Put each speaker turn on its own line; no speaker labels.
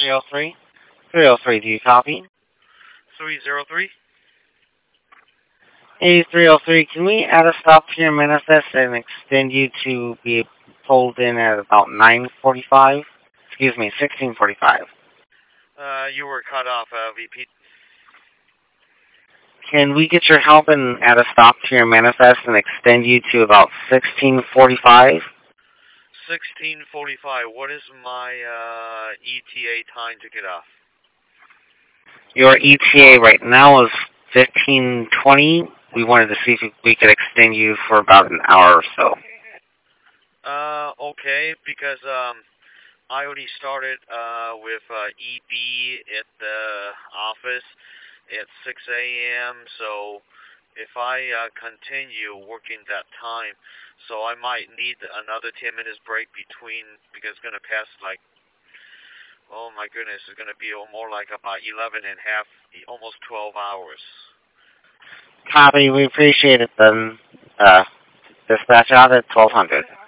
303. 303, do you copy?
303.
Hey, 303, can we add a stop to your manifest and extend you to be pulled in at about 9:45? Excuse me, 16:45.
You were cut off, VP.
Can we get your help and add a stop to your manifest and extend you to about 16:45?
16:45. What is my ETA time to get off?
Your ETA right now is 15:20. We wanted to see if we could extend you for about an hour or so.
Okay, because I already started with EB at the office at 6 a.m. So if I continue working that time, so I might need another 10 minutes break between, because it's going to pass like, oh my goodness, it's going to be more like about 11 and a half, almost 12 hours.
Copy, we appreciate it then. Dispatch out at 1200.